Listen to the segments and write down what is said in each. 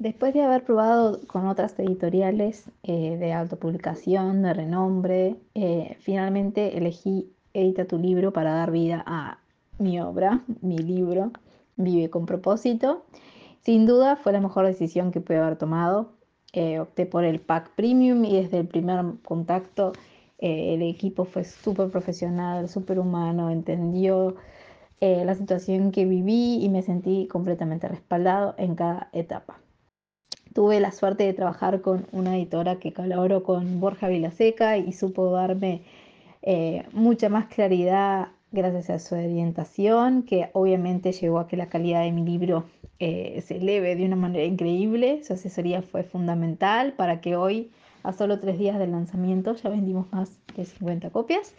Después de haber probado con otras editoriales de autopublicación, de renombre, finalmente elegí Edita tu libro para dar vida a mi obra, mi libro, Vive con propósito. Sin duda fue la mejor decisión que pude haber tomado. Opté por el pack premium y desde el primer contacto el equipo fue súper profesional, súper humano, entendió la situación que viví y me sentí completamente respaldado en cada etapa. Tuve la suerte de trabajar con una editora que colaboró con Borja Vilaseca y supo darme mucha más claridad gracias a su orientación, que obviamente llevó a que la calidad de mi libro se eleve de una manera increíble. Su asesoría fue fundamental para que hoy, a solo 3 días del lanzamiento, ya vendimos más de 50 copias.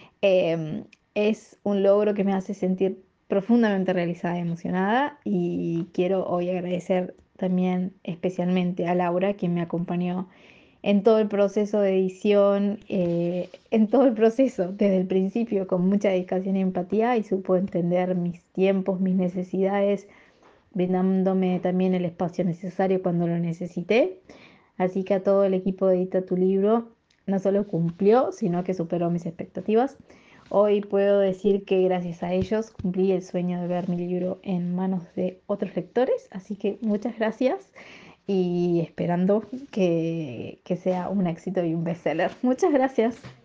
Es un logro que me hace sentir profundamente realizada y emocionada y quiero hoy agradecer también especialmente a Laura, quien me acompañó en todo el proceso de edición, en todo el proceso, desde el principio, con mucha dedicación y empatía, y supo entender mis tiempos, mis necesidades, brindándome también el espacio necesario cuando lo necesité. Así que a todo el equipo de Edita tu libro no solo cumplió, sino que superó mis expectativas. Hoy puedo decir que gracias a ellos cumplí el sueño de ver mi libro en manos de otros lectores, así que muchas gracias y esperando que sea un éxito y un bestseller. Muchas gracias.